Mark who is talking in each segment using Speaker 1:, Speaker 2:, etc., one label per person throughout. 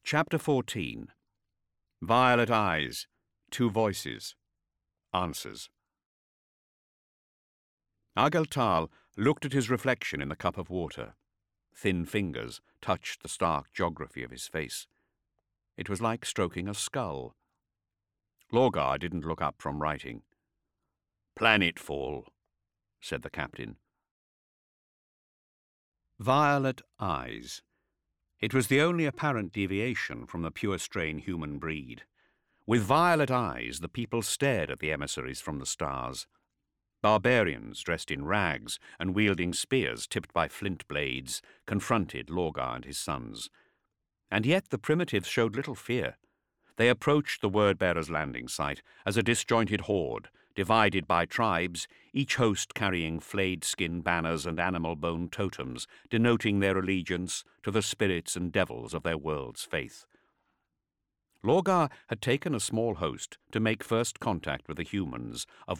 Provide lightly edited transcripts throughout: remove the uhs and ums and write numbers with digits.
Speaker 1: Chapter 14. Violet Eyes, Two Voices, Answers. Argeltal looked at his reflection in the cup of water. Thin fingers touched the stark geography of his face. It was like stroking a skull. Lorgar didn't look up from writing. "Planetfall," said the captain. Violet eyes. It was the only apparent deviation from the pure strain human breed. With violet eyes, the people stared at the emissaries from the stars. Barbarians, dressed in rags and wielding spears tipped by flint blades, confronted Lorgar and his sons. And yet the primitives showed little fear. They approached the Word-Bearer's landing site as a disjointed horde, divided by tribes, each host carrying flayed skin banners and animal bone totems, denoting their allegiance to the spirits and devils of their world's faith. Lorgar had taken a small host to make first contact with the humans of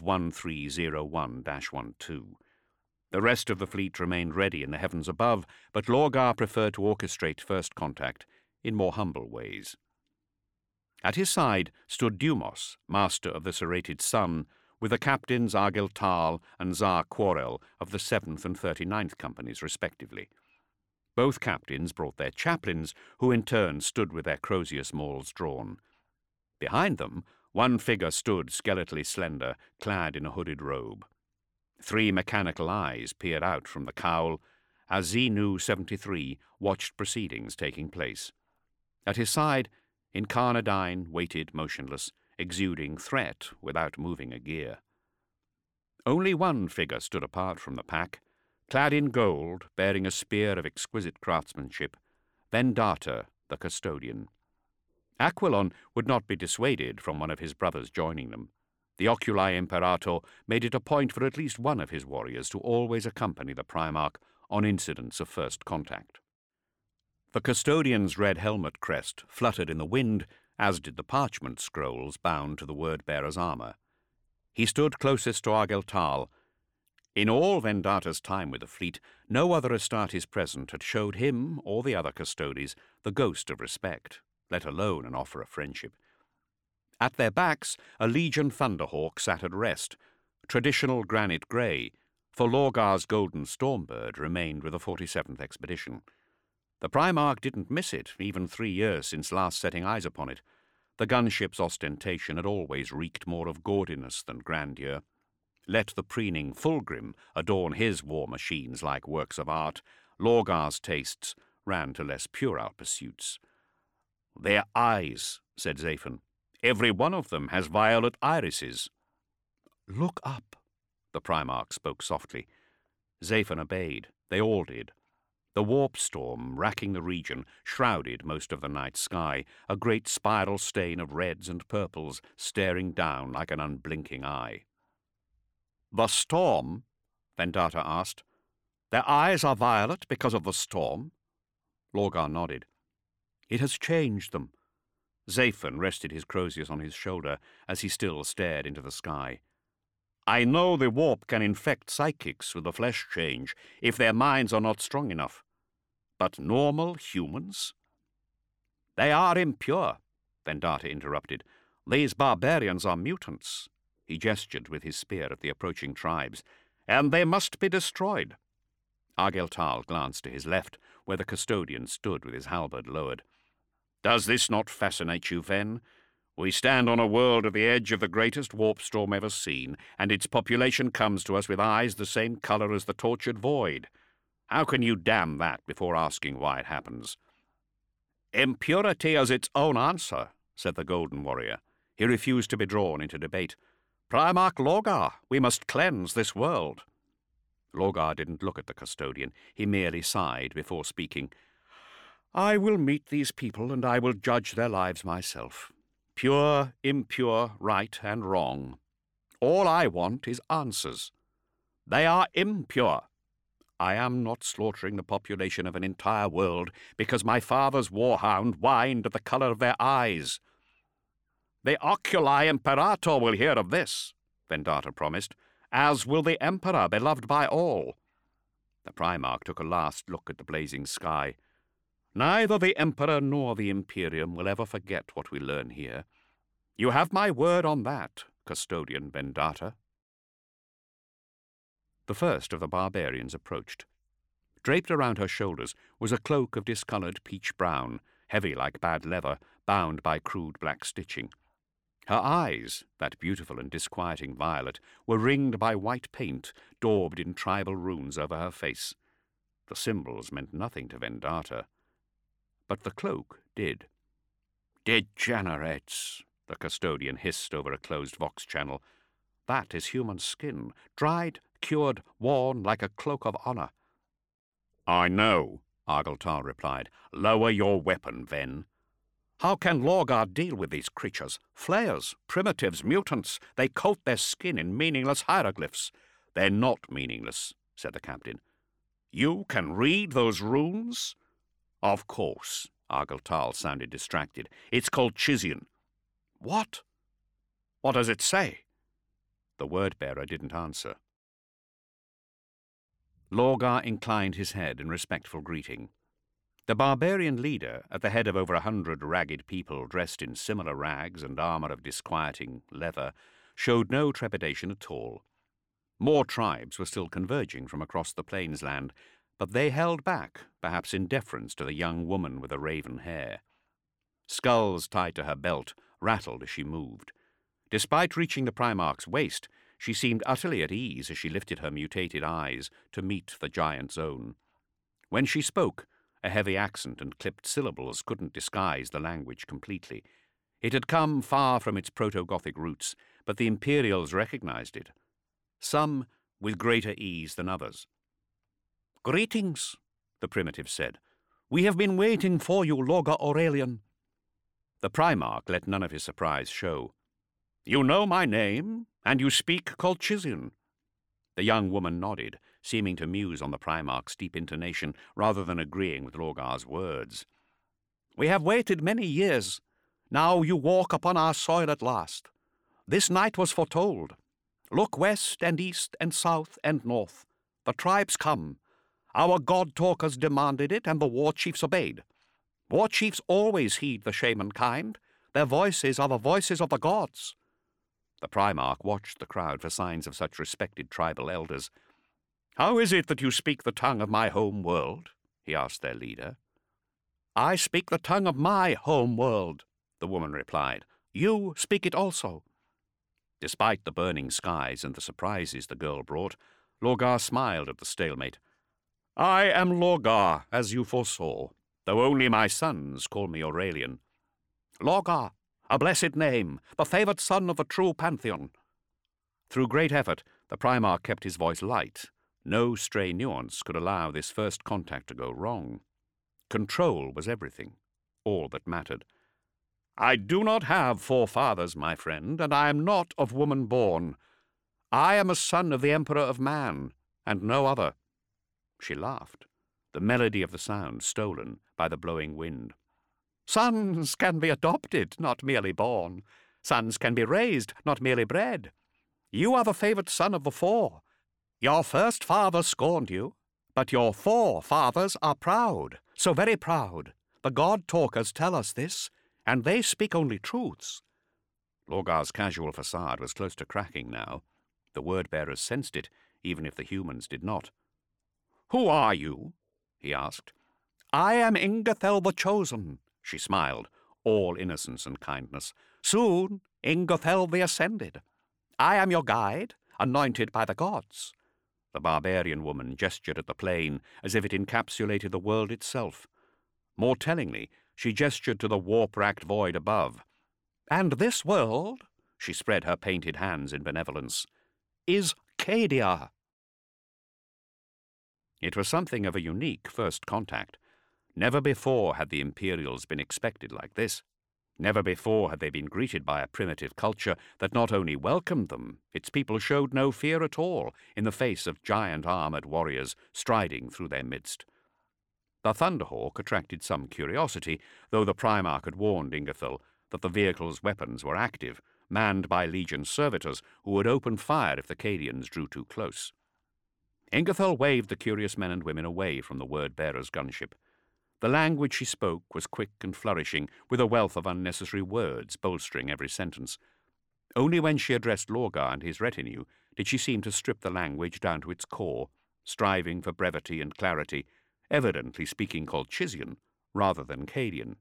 Speaker 1: 1301-12. The rest of the fleet remained ready in the heavens above, but Lorgar preferred to orchestrate first contact in more humble ways. At his side stood Dumos, master of the serrated sun, with the captains Argeltal and Zar Quarel of the 7th and 39th Companies, respectively. Both captains brought their chaplains, who in turn stood with their Crozius mauls drawn. Behind them, one figure stood, skeletally slender, clad in a hooded robe. 3 mechanical eyes peered out from the cowl as Xenu 73 watched proceedings taking place. At his side, Incarnadine waited motionless, exuding threat without moving a gear. Only one figure stood apart from the pack, clad in gold, bearing a spear of exquisite craftsmanship, Vendata, the custodian. Aquilon would not be dissuaded from one of his brothers joining them. The Oculi Imperator made it a point for at least one of his warriors to always accompany the Primarch on incidents of first contact. The custodian's red helmet crest fluttered in the wind, as did the parchment scrolls bound to the Word-Bearer's armor. He stood closest to Argeltal. In all Vendata's time with the fleet, no other Astartes present had showed him or the other custodies the ghost of respect, let alone an offer of friendship. At their backs, a Legion Thunderhawk sat at rest, traditional granite grey, for Lorgar's golden Stormbird remained with the 47th Expedition. The Primarch didn't miss it, even 3 years since last setting eyes upon it. The gunship's ostentation had always reeked more of gaudiness than grandeur. Let the preening Fulgrim adorn his war machines like works of art, Lorgar's tastes ran to less puerile pursuits. "Their eyes," said Zaphon. "Every one of them has violet irises." "Look up," the Primarch spoke softly. Zaphon obeyed. They all did. The warp storm, racking the region, shrouded most of the night sky, a great spiral stain of reds and purples staring down like an unblinking eye. "The storm?" Vendata asked. "Their eyes are violet because of the storm?" Lorgar nodded. "It has changed them." Zaphon rested his Crozius on his shoulder as he still stared into the sky. "I know the warp can infect psychics with the flesh change if their minds are not strong enough. But normal humans?" "They are impure," Vendata interrupted. "These barbarians are mutants." He gestured with his spear at the approaching tribes. "And they must be destroyed." Argeltal glanced to his left, where the custodian stood with his halberd lowered. "Does this not fascinate you, Ven? We stand on a world at the edge of the greatest warp storm ever seen, and its population comes to us with eyes the same color as the tortured void. How can you damn that before asking why it happens?" "Impurity is its own answer," said the Golden Warrior. He refused to be drawn into debate. "Primarch Lorgar, we must cleanse this world." Lorgar didn't look at the custodian. He merely sighed before speaking. "I will meet these people, and I will judge their lives myself. Pure, impure, right and wrong. All I want is answers. They are impure. I am not slaughtering the population of an entire world because my father's warhound whined at the color of their eyes." "The Oculi Imperator will hear of this," Vendata promised, "as will the Emperor, beloved by all." The Primarch took a last look at the blazing sky. Neither the Emperor nor the Imperium will ever forget what we learn here. You have my word on that, Custodian Bendata." The first of the barbarians approached. Draped around her shoulders was a cloak of discoloured peach-brown, heavy like bad leather, bound by crude black stitching. Her eyes, that beautiful and disquieting violet, were ringed by white paint, daubed in tribal runes over her face. The symbols meant nothing to Vendata, but the cloak did. "Degenerates," the custodian hissed over a closed vox channel. "That is human skin, dried, cured, worn like a cloak of honour." "I know," Argyltal replied. "Lower your weapon, Ven." "How can Lorgar deal with these creatures? Flayers, primitives, mutants. They coat their skin in meaningless hieroglyphs." "They're not meaningless," said the captain. "You can read those runes?" "Of course." Argyltal sounded distracted. "It's called Chizian." "What? What does it say?" The word-bearer didn't answer. Lorgar inclined his head in respectful greeting. The barbarian leader, at the head of over 100 ragged people dressed in similar rags and armour of disquieting leather, showed no trepidation at all. More tribes were still converging from across the plainsland, but they held back, perhaps in deference to the young woman with the raven hair. Skulls tied to her belt rattled as she moved. Despite reaching the Primarch's waist, she seemed utterly at ease as she lifted her mutated eyes to meet the giant's own. When she spoke, a heavy accent and clipped syllables couldn't disguise the language completely. It had come far from its proto-Gothic roots, but the Imperials recognized it, some with greater ease than others. "Greetings," the primitive said. "We have been waiting for you, Lorgar Aurelian." The Primarch let none of his surprise show. "You know my name, and you speak Colchizian." The young woman nodded, seeming to muse on the Primarch's deep intonation rather than agreeing with Lorgar's words. "We have waited many years. Now you walk upon our soil at last. This night was foretold. Look west and east and south and north. The tribes come. Our god-talkers demanded it, and the war chiefs obeyed. War chiefs always heed the shaman kind. Their voices are the voices of the gods." The Primarch watched the crowd for signs of such respected tribal elders. "How is it that you speak the tongue of my home world?" he asked their leader. "I speak the tongue of my home world," the woman replied. "You speak it also." Despite the burning skies and the surprises the girl brought, Lorgar smiled at the stalemate. "I am Lorgar, as you foresaw, though only my sons call me Aurelian." "Lorgar, a blessed name, the favoured son of the true Pantheon." Through great effort, the Primarch kept his voice light. No stray nuance could allow this first contact to go wrong. Control was everything, all that mattered. "I do not have forefathers, my friend, and I am not of woman born. I am a son of the Emperor of Man, and no other." She laughed, the melody of the sound stolen by the blowing wind. "Sons can be adopted, not merely born. Sons can be raised, not merely bred. You are the favoured son of the four. Your first father scorned you, but your forefathers are proud, so very proud. The god-talkers tell us this, and they speak only truths." Lorgar's casual facade was close to cracking now. The word-bearers sensed it, even if the humans did not. "Who are you?" he asked. "I am Ingathel the Chosen," she smiled, all innocence and kindness. "Soon, Ingathel the Ascended. I am your guide, anointed by the gods." The barbarian woman gestured at the plain as if it encapsulated the world itself. More tellingly, she gestured to the warp-racked void above. "And this world," she spread her painted hands in benevolence, "is Cadia." It was something of a unique first contact. Never before had the Imperials been expected like this. Never before had they been greeted by a primitive culture that not only welcomed them, its people showed no fear at all in the face of giant armoured warriors striding through their midst. The Thunderhawk attracted some curiosity, though the Primarch had warned Ingathel that the vehicle's weapons were active, manned by Legion servitors who would open fire if the Cadians drew too close. Ingathel waved the curious men and women away from the word-bearer's gunship. The language she spoke was quick and flourishing, with a wealth of unnecessary words bolstering every sentence. Only when she addressed Lorgar and his retinue did she seem to strip the language down to its core, striving for brevity and clarity, evidently speaking Colchizian rather than Cadian.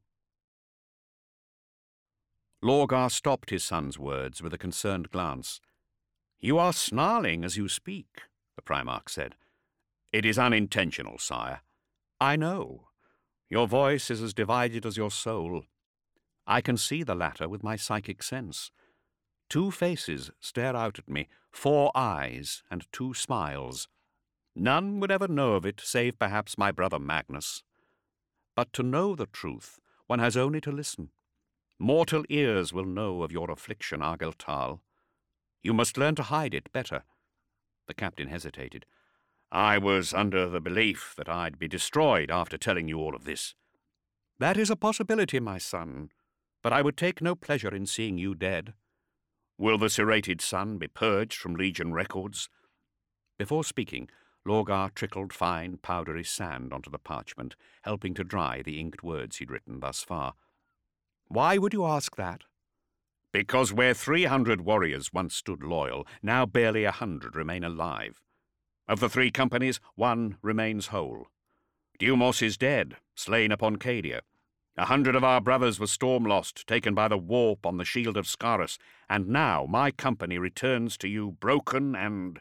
Speaker 1: Lorgar stopped his son's words with a concerned glance. "You are snarling as you speak," the Primarch said. "It is unintentional, sire." "I know. Your voice is as divided as your soul. I can see the latter with my psychic sense. 2 faces stare out at me, 4 eyes and 2 smiles. None would ever know of it, save perhaps my brother Magnus. But to know the truth, one has only to listen. Mortal ears will know of your affliction, Argeltal. You must learn to hide it better." The captain hesitated. "I was under the belief that I'd be destroyed after telling you all of this." "That is a possibility, my son, but I would take no pleasure in seeing you dead." "Will the serrated sun be purged from Legion records?" Before speaking, Lorgar trickled fine, powdery sand onto the parchment, helping to dry the inked words he'd written thus far. "Why would you ask that?" "Because where 300 warriors once stood loyal, now barely 100 remain alive. Of the 3 companies, 1 remains whole. Deumos is dead, slain upon Cadia. 100 of our brothers were storm-lost, taken by the warp on the shield of Scarus, and now my company returns to you broken and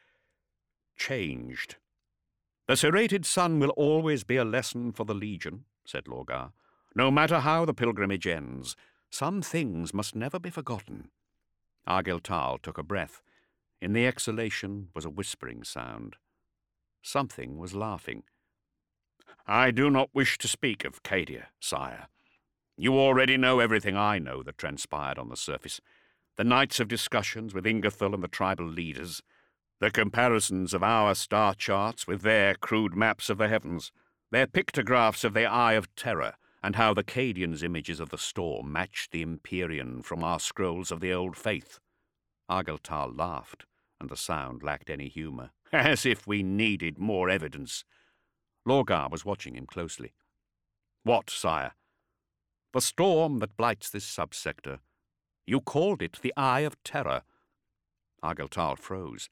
Speaker 1: changed." "The serrated sun will always be a lesson for the Legion," said Lorgar. "No matter how the pilgrimage ends, some things must never be forgotten." Argeltal took a breath. In the exhalation was a whispering sound. Something was laughing. "I do not wish to speak of Cadia, sire. You already know everything I know that transpired on the surface. The nights of discussions with Ingerthal and the tribal leaders, the comparisons of our star charts with their crude maps of the heavens, their pictographs of the Eye of Terror, and how the Cadians' images of the storm matched the Empyrean from our scrolls of the old faith." Argeltal laughed, and the sound lacked any humour. "As if we needed more evidence." Lorgar was watching him closely. "What, sire?" "The storm that blights this subsector. You called it the Eye of Terror." Argeltal froze.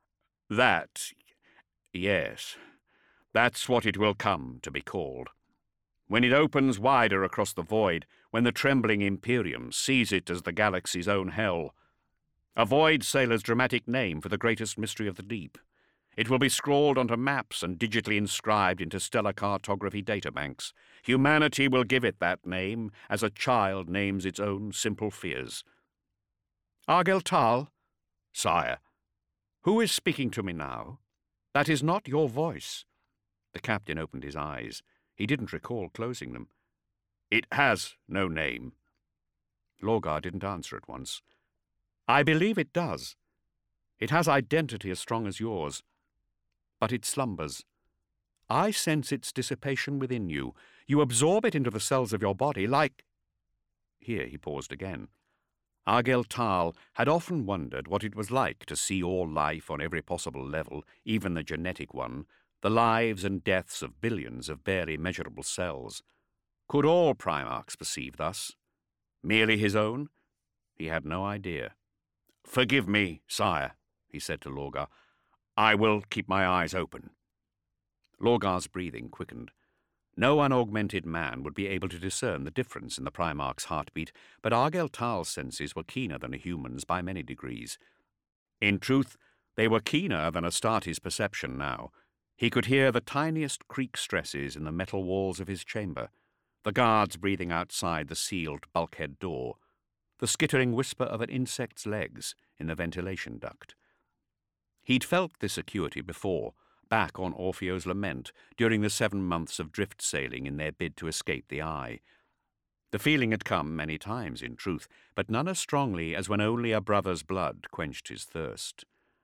Speaker 1: Yes, that's what it will come to be called. When it opens wider across the void, when the trembling Imperium sees it as the galaxy's own hell. A void sailor's dramatic name for the greatest mystery of the deep. It will be scrawled onto maps and digitally inscribed into stellar cartography databanks. Humanity will give it that name, as a child names its own simple fears. "Argeltal?" "Sire." "Who is speaking to me now? That is not your voice." The captain opened his eyes. He didn't recall closing them. "It has no name." Lorgar didn't answer at once. "I believe it does. It has identity as strong as yours. But it slumbers. I sense its dissipation within you. You absorb it into the cells of your body like—" Here he paused again. Argeltal had often wondered what it was like to see all life on every possible level, even the genetic one, the lives and deaths of billions of barely measurable cells. Could all Primarchs perceive thus? Merely his own? He had no idea. "Forgive me, sire," he said to Lorgar. "I will keep my eyes open." Lorgar's breathing quickened. No unaugmented man would be able to discern the difference in the Primarch's heartbeat, but Argeltal's senses were keener than a human's by many degrees. In truth, they were keener than Astartes' perception now. He could hear the tiniest creak stresses in the metal walls of his chamber, the guards breathing outside the sealed bulkhead door, the skittering whisper of an insect's legs in the ventilation duct. He'd felt this acuity before, back on Orpheo's Lament, during the 7 months of drift sailing in their bid to escape the Eye. The feeling had come many times, in truth, but none as strongly as when only a brother's blood quenched his thirst.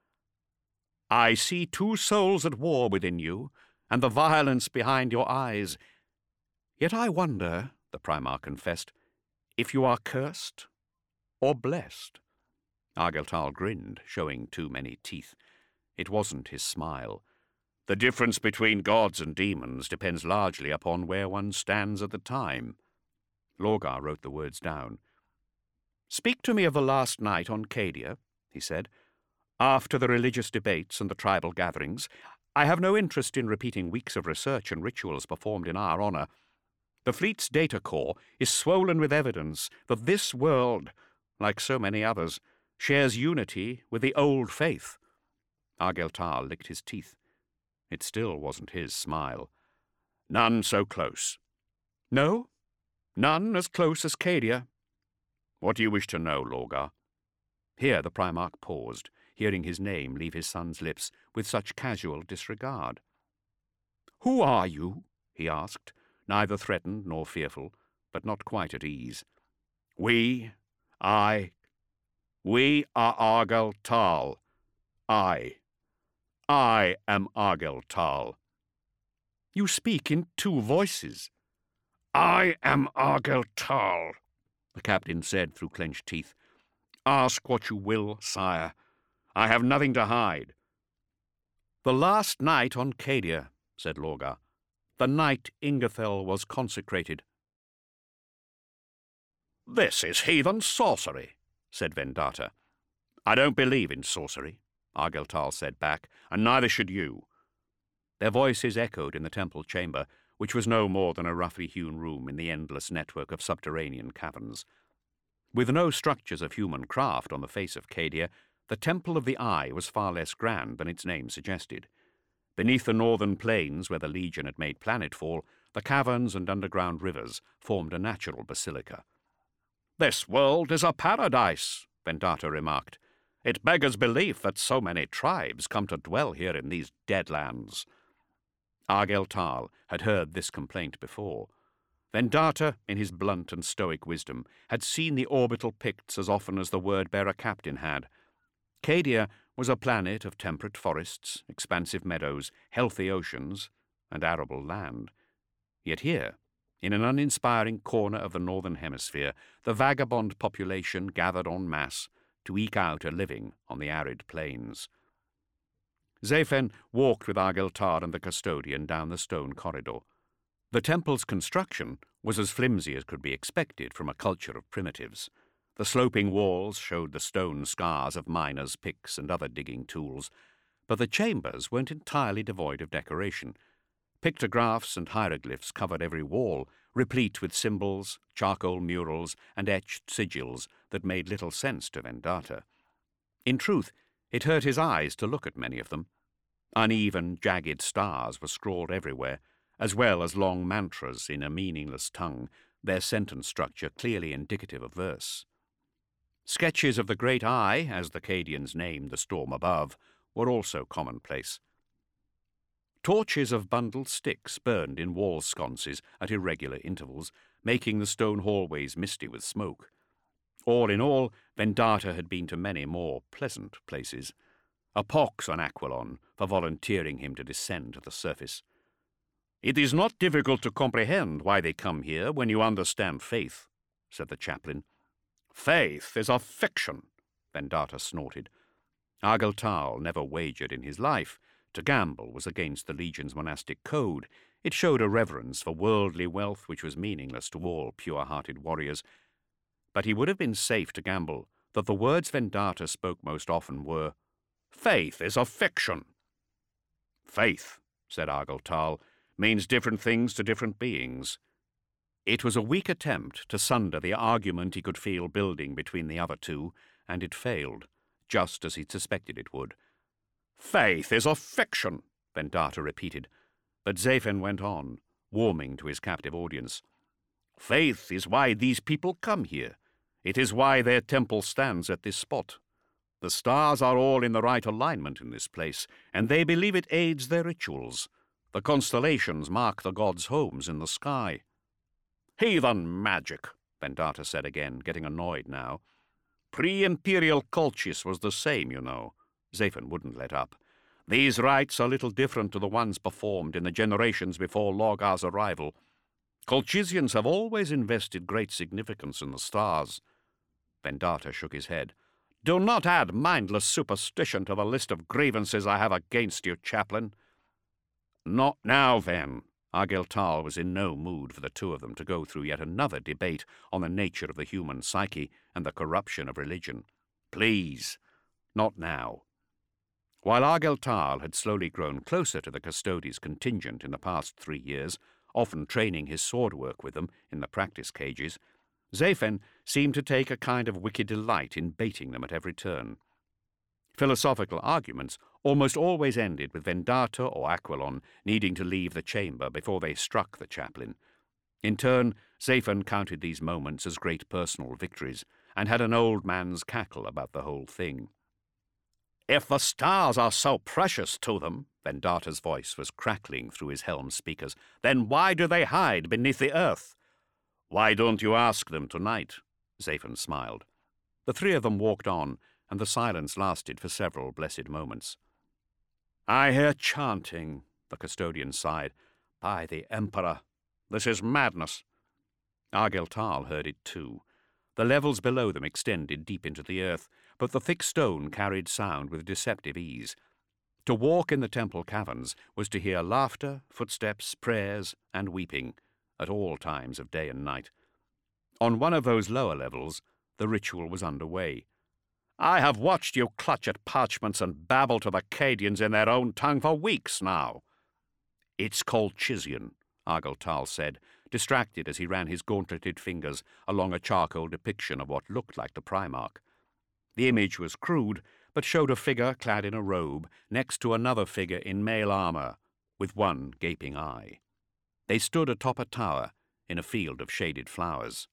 Speaker 1: "I see 2 souls at war within you, and the violence behind your eyes. Yet I wonder," the Primarch confessed, "if you are cursed or blessed." Argeltal grinned, showing too many teeth. It wasn't his smile. The difference between gods and demons depends largely upon where one stands at the time. Lorgar wrote the words down. "Speak to me of the last night on Cadia," he said. "After the religious debates and the tribal gatherings, I have no interest in repeating weeks of research and rituals performed in our honor. The fleet's data core is swollen with evidence that this world, like so many others, shares unity with the old faith." Argel Tal licked his teeth. It still wasn't his smile. "None so close." "No? None as close as Cadia?" "What do you wish to know, Lorgar?" Here the Primarch paused, hearing his name leave his son's lips with such casual disregard. "Who are you?" he asked, neither threatened nor fearful, but not quite at ease. We are Argel Tal. I am Argel Tal." "You speak in two voices." "I am Argel Tal," the captain said through clenched teeth. "Ask what you will, sire. I have nothing to hide." "The last night on Cadia," said Lorgar. "The night Ingathel was consecrated." "This is heathen sorcery," said Vendata. "I don't believe in sorcery," Argel Tal said back, "and neither should you." Their voices echoed in the temple chamber, which was no more than a roughly hewn room in the endless network of subterranean caverns. With no structures of human craft on the face of Cadia, the Temple of the Eye was far less grand than its name suggested. Beneath the northern plains where the Legion had made planetfall, the caverns and underground rivers formed a natural basilica. "This world is a paradise," Vendata remarked. "It beggars belief that so many tribes come to dwell here in these deadlands." Argel Tal had heard this complaint before. Vendata, in his blunt and stoic wisdom, had seen the orbital Picts as often as the word-bearer captain had. Cadia was a planet of temperate forests, expansive meadows, healthy oceans, and arable land. Yet here, in an uninspiring corner of the northern hemisphere, the vagabond population gathered en masse to eke out a living on the arid plains. Zephen walked with Argel Tal and the custodian down the stone corridor. The temple's construction was as flimsy as could be expected from a culture of primitives. The sloping walls showed the stone scars of miners' picks and other digging tools, but the chambers weren't entirely devoid of decoration. Pictographs and hieroglyphs covered every wall, replete with symbols, charcoal murals, and etched sigils that made little sense to Vendata. In truth, it hurt his eyes to look at many of them. Uneven, jagged stars were scrawled everywhere, as well as long mantras in a meaningless tongue, their sentence structure clearly indicative of verse. Sketches of the Great Eye, as the Cadians named the storm above, were also commonplace. Torches of bundled sticks burned in wall sconces at irregular intervals, making the stone hallways misty with smoke. All in all, Vendata had been to many more pleasant places. A pox on Aquilon for volunteering him to descend to the surface. "It is not difficult to comprehend why they come here when you understand faith," said the chaplain. "Faith is a fiction," Vendata snorted. Argel Tal never wagered in his life. To gamble was against the Legion's monastic code. It showed a reverence for worldly wealth which was meaningless to all pure-hearted warriors. But he would have been safe to gamble that the words Vendata spoke most often were, "Faith is a fiction." "Faith," said Argel Tal, "means different things to different beings." It was a weak attempt to sunder the argument he could feel building between the other two, and it failed, just as he'd suspected it would. "Faith is a fiction," Vendata repeated, but Zephen went on, warming to his captive audience. "Faith is why these people come here. It is why their temple stands at this spot. The stars are all in the right alignment in this place, and they believe it aids their rituals. The constellations mark the gods' homes in the sky." "Heathen magic," Vendata said again, getting annoyed now. "Pre-imperial Colchis was the same, you know." Zephen wouldn't let up. "These rites are little different to the ones performed in the generations before Lorgar's arrival. Colchisians have always invested great significance in the stars." Vendata shook his head. "Do not add mindless superstition to the list of grievances I have against you, chaplain." Not now, then. Argel was in no mood for the two of them to go through yet another debate on the nature of the human psyche and the corruption of religion. Please, not now. While Argel had slowly grown closer to the Custodes contingent in the past 3 years, often training his sword work with them in the practice cages, Zaphon seemed to take a kind of wicked delight in baiting them at every turn. Philosophical arguments almost always ended with Vendata or Aquilon needing to leave the chamber before they struck the chaplain. In turn, Zaphon counted these moments as great personal victories, and had an old man's cackle about the whole thing. "If the stars are so precious to them," Vendata's voice was crackling through his helm speakers, "then why do they hide beneath the earth?" "Why don't you ask them tonight?" Zaphon smiled. The three of them walked on, and the silence lasted for several blessed moments. "I hear chanting," the custodian sighed. "By the Emperor, this is madness." Argel heard it too. The levels below them extended deep into the earth, but the thick stone carried sound with deceptive ease. To walk in the temple caverns was to hear laughter, footsteps, prayers, and weeping, at all times of day and night. On one of those lower levels, the ritual was under way. "I have watched you clutch at parchments and babble to the Cadians in their own tongue for weeks now." "It's called Chision," Argel said, distracted as he ran his gauntleted fingers along a charcoal depiction of what looked like the Primarch. The image was crude, but showed a figure clad in a robe next to another figure in mail armor, with one gaping eye. They stood atop a tower in a field of shaded flowers.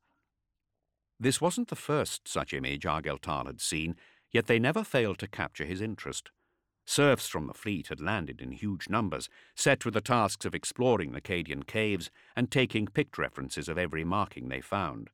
Speaker 1: This wasn't the first such image Argel had seen, yet they never failed to capture his interest. Serfs from the fleet had landed in huge numbers, set with the tasks of exploring the Cadian caves and taking pict references of every marking they found.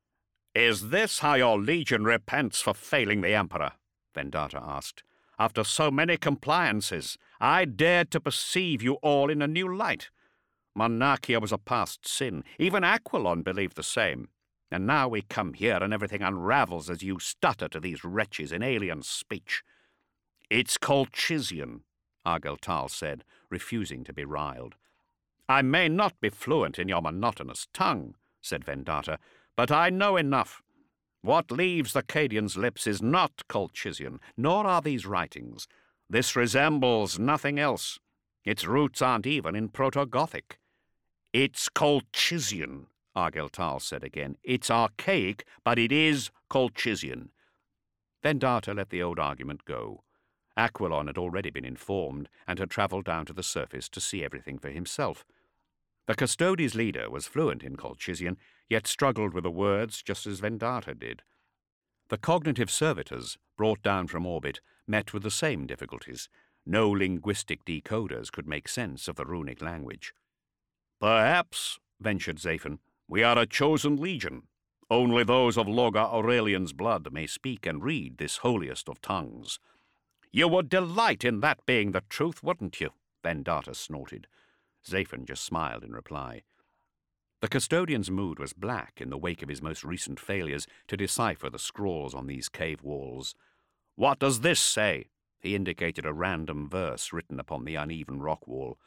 Speaker 1: "Is this how your legion repents for failing the Emperor?" Vendata asked. "After so many compliances, I dared to perceive you all in a new light. Monarchia was a past sin. Even Aquilon believed the same. And now we come here and everything unravels as you stutter to these wretches in alien speech." "It's called Chision," Argel said, refusing to be riled. "I may not be fluent in your monotonous tongue," said Vendata, "but I know enough. What leaves the Cadian's lips is not Colchision, nor are these writings. This resembles nothing else. Its roots aren't even in Proto-Gothic." "It's Colchision," Argel said again. "It's archaic, but it is Colchision." Vendata let the old argument go. Aquilon had already been informed and had travelled down to the surface to see everything for himself. The Custodes leader was fluent in Colchision, yet struggled with the words just as Vendata did. The cognitive servitors, brought down from orbit, met with the same difficulties. No linguistic decoders could make sense of the runic language. "Perhaps," ventured Zaphon, "we are a chosen legion. Only those of Logar Aurelian's blood may speak and read this holiest of tongues." "You would delight in that being the truth, wouldn't you?" Vendata snorted. Zaphon just smiled in reply. The custodian's mood was black in the wake of his most recent failures to decipher the scrawls on these cave walls. "What does this say?" He indicated a random verse written upon the uneven rock wall.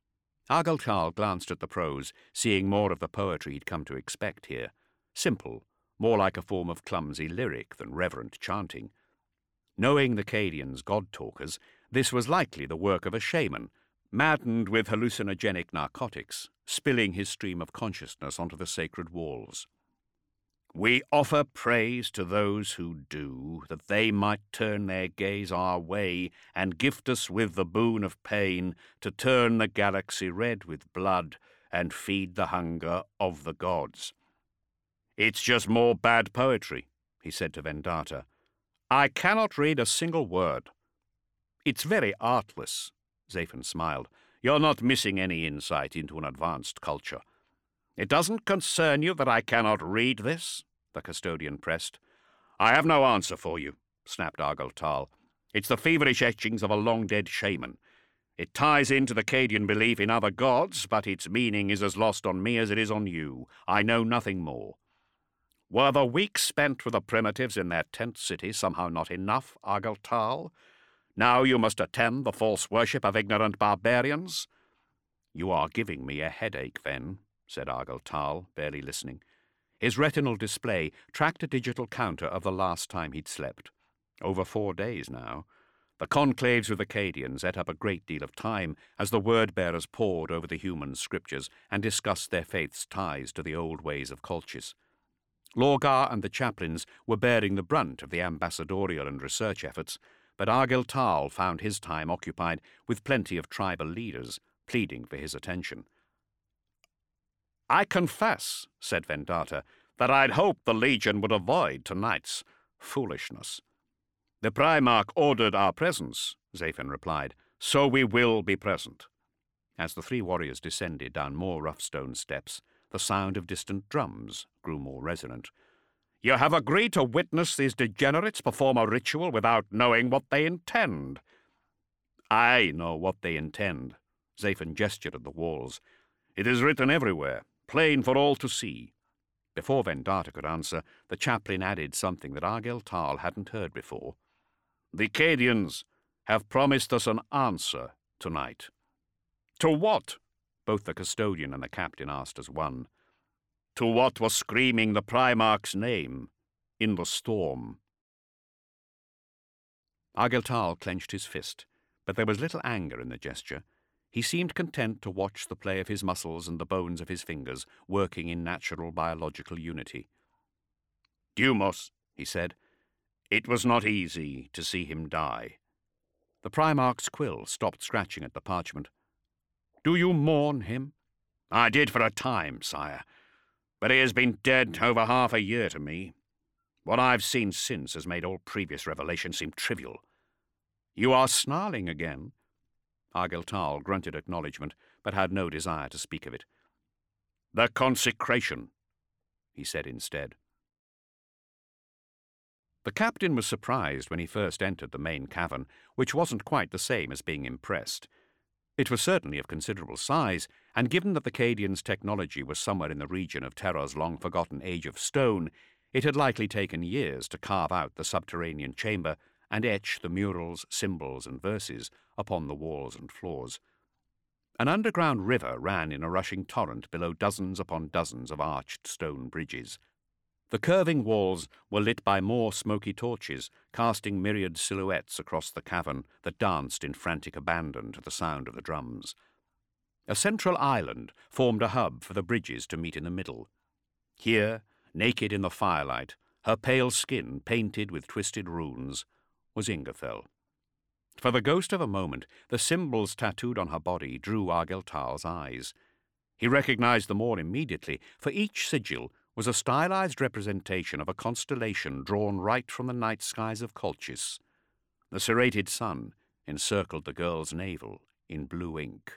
Speaker 1: Argel glanced at the prose, seeing more of the poetry he'd come to expect here. Simple, more like a form of clumsy lyric than reverent chanting. Knowing the Cadians' god-talkers, this was likely the work of a shaman, maddened with hallucinogenic narcotics, spilling his stream of consciousness onto the sacred walls. "We offer praise to those who do, that they might turn their gaze our way and gift us with the boon of pain to turn the galaxy red with blood and feed the hunger of the gods." "It's just more bad poetry," he said to Vendata. "I cannot read a single word." "It's very artless," Zaphon smiled. "You're not missing any insight into an advanced culture." "It doesn't concern you that I cannot read this?" the custodian pressed. "I have no answer for you," snapped Argel. "It's the feverish etchings of a long-dead shaman. It ties into the Cadian belief in other gods, but its meaning is as lost on me as it is on you. I know nothing more." "Were the weeks spent with the primitives in their tent city somehow not enough, Argel? Now you must attend the false worship of ignorant barbarians?" "You are giving me a headache, Ven," said Argyll Tal, barely listening. His retinal display tracked a digital counter of the last time he'd slept. Over 4 days now. The conclaves with Acadians ate up a great deal of time as the word-bearers pored over the human scriptures and discussed their faith's ties to the old ways of Colchis. Lorgar and the chaplains were bearing the brunt of the ambassadorial and research efforts, but Argyll Tal found his time occupied with plenty of tribal leaders, pleading for his attention. "I confess," said Vendata, "that I'd hoped the Legion would avoid tonight's foolishness." "The Primarch ordered our presence," Zaphen replied, "so we will be present." As the 3 warriors descended down more rough stone steps, the sound of distant drums grew more resonant. "You have agreed to witness these degenerates perform a ritual without knowing what they intend." "I know what they intend," Zaphen gestured at the walls. "It is written everywhere, plain for all to see." Before Vendata could answer, the chaplain added something that Argyll Tal hadn't heard before. "The Acadians have promised us an answer tonight." "To what?" both the custodian and the captain asked as one. "To what was screaming the Primarch's name in the storm." Argyll Tal clenched his fist, but there was little anger in the gesture. He seemed content to watch the play of his muscles and the bones of his fingers working in natural biological unity. "Dumos," he said, "it was not easy to see him die." The Primarch's quill stopped scratching at the parchment. "Do you mourn him?" "I did for a time, sire, but he has been dead over half a year to me. What I've seen since has made all previous revelations seem trivial." "You are snarling again." Argyll Tal grunted acknowledgement, but had no desire to speak of it. "The consecration," he said instead. The captain was surprised when he first entered the main cavern, which wasn't quite the same as being impressed. It was certainly of considerable size, and given that the Cadians' technology was somewhere in the region of Terra's long-forgotten age of stone, it had likely taken years to carve out the subterranean chamber and etch the murals, symbols, and verses upon the walls and floors. An underground river ran in a rushing torrent below dozens upon dozens of arched stone bridges. The curving walls were lit by more smoky torches, casting myriad silhouettes across the cavern that danced in frantic abandon to the sound of the drums. A central island formed a hub for the bridges to meet in the middle. Here, naked in the firelight, her pale skin painted with twisted runes, was Ingethel. For the ghost of a moment, the symbols tattooed on her body drew Argyll Tal's eyes. He recognized them all immediately, for each sigil was a stylized representation of a constellation drawn right from the night skies of Colchis. The serrated sun encircled the girl's navel in blue ink.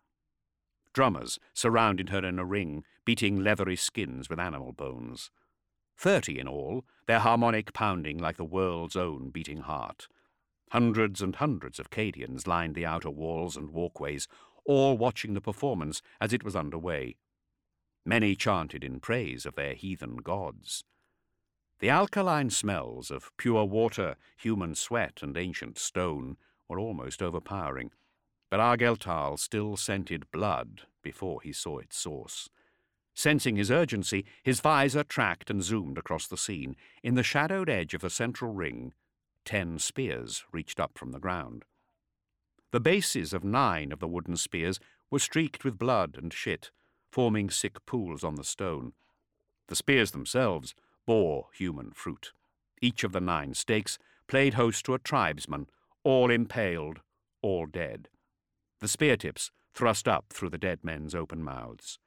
Speaker 1: Drummers surrounded her in a ring, beating leathery skins with animal bones. 30 in all, their harmonic pounding like the world's own beating heart. Hundreds and hundreds of Cadians lined the outer walls and walkways, all watching the performance as it was underway. Many chanted in praise of their heathen gods. The alkaline smells of pure water, human sweat, and ancient stone were almost overpowering, but Argyll Tal still scented blood before he saw its source. Sensing his urgency, his visor tracked and zoomed across the scene. In the shadowed edge of the central ring, 10 spears reached up from the ground. The bases of 9 of the wooden spears were streaked with blood and shit, forming sick pools on the stone. The spears themselves bore human fruit. Each of the 9 stakes played host to a tribesman, all impaled, all dead. The spear tips thrust up through the dead men's open mouths.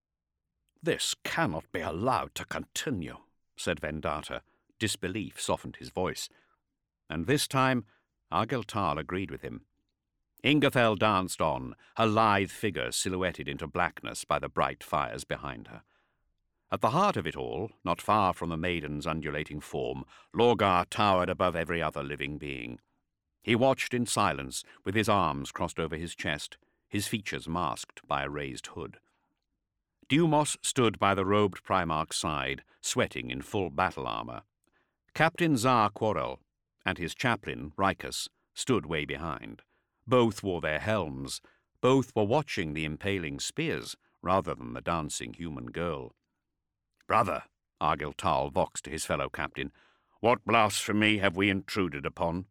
Speaker 1: "This cannot be allowed to continue," said Vendata. Disbelief softened his voice. And this time Argyll Tal agreed with him. Ingethel danced on, her lithe figure silhouetted into blackness by the bright fires behind her. At the heart of it all, not far from the maiden's undulating form, Lorgar towered above every other living being. He watched in silence, with his arms crossed over his chest, his features masked by a raised hood. Dumos stood by the robed Primarch's side, sweating in full battle armor. Captain Zar Quarrel and his chaplain, Rikus, stood way behind. Both wore their helms, Both were watching the impaling spears rather than the dancing human girl. "Brother," Argyll Tal voxed to his fellow captain, "what blasphemy have we intruded upon?"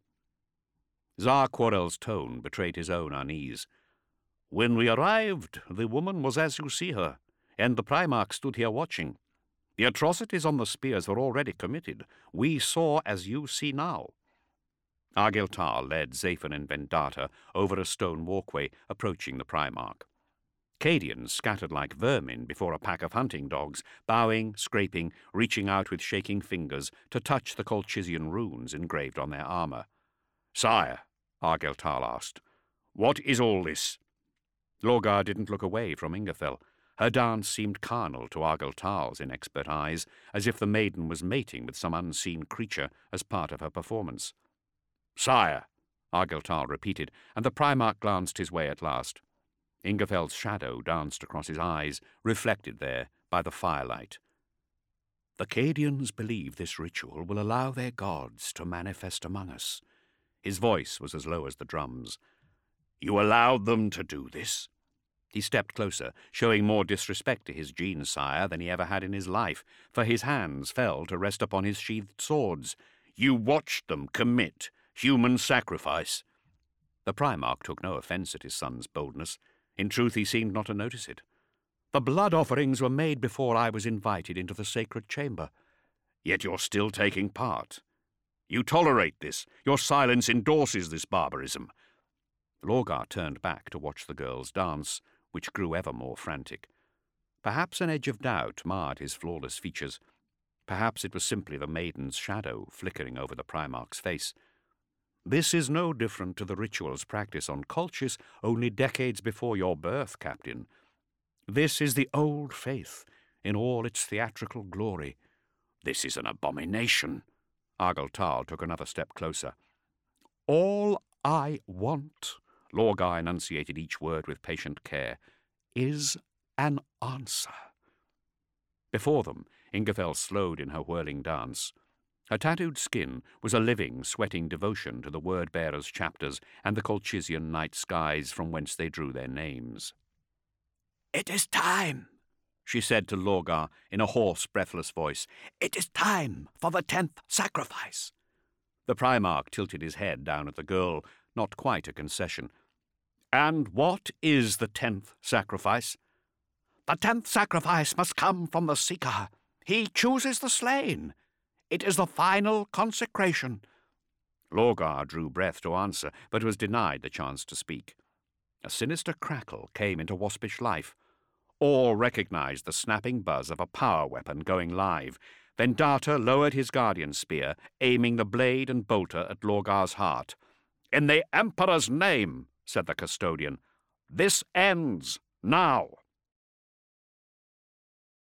Speaker 1: Tsar Quarel's tone betrayed his own unease. "When we arrived, the woman was as you see her, and the Primarch stood here watching. The atrocities on the spears were already committed. We saw as you see now." Argyll Tal led Zaphon and Vendata over a stone walkway, approaching the Primarch. Cadians scattered like vermin before a pack of hunting dogs, bowing, scraping, reaching out with shaking fingers to touch the Colchizian runes engraved on their armour. "Sire," Argyll Tal asked, "what is all this?" Lorgar didn't look away from Ingethel. Her dance seemed carnal to Argyll Tal's inexpert eyes, as if the maiden was mating with some unseen creature as part of her performance. "Sire," Argyll Tal repeated, and the Primarch glanced his way at last. Ingethel's shadow danced across his eyes, reflected there by the firelight. "The Cadians believe this ritual will allow their gods to manifest among us." His voice was as low as the drums. "You allowed them to do this?" He stepped closer, showing more disrespect to his gene-sire than he ever had in his life, for his hands fell to rest upon his sheathed swords. "You watched them commit human sacrifice?" The Primarch took no offence at his son's boldness. In truth, he seemed not to notice it. "The blood offerings were made before I was invited into the sacred chamber." "Yet you're still taking part. You tolerate this. Your silence endorses this barbarism." Lorgar turned back to watch the girls dance, which grew ever more frantic. Perhaps an edge of doubt marred his flawless features. Perhaps it was simply the maiden's shadow flickering over the Primarch's face. "This is no different to the rituals practiced on Colchis only decades before your birth, Captain. This is the old faith in all its theatrical glory." "This is an abomination." Argyll Tal took another step closer. "All I want," Lorgar enunciated each word with patient care, "is an answer." Before them, Ingethel slowed in her whirling dance. Her tattooed skin was a living, sweating devotion to the Word-Bearer's chapters and the Colchizian night skies from whence they drew their names. "It is time," she said to Lorgar in a hoarse, breathless voice. "It is time for the 10th sacrifice." The Primarch tilted his head down at the girl, not quite a concession. "And what is the 10th sacrifice?" "The 10th sacrifice must come from the Seeker. He chooses the slain. It is the final consecration." Lorgar drew breath to answer, but was denied the chance to speak. A sinister crackle came into waspish life. All recognized the snapping buzz of a power weapon going live. Vendata lowered his guardian spear, aiming the blade and bolter at Lorgar's heart. "In the Emperor's name," said the custodian, "this ends now."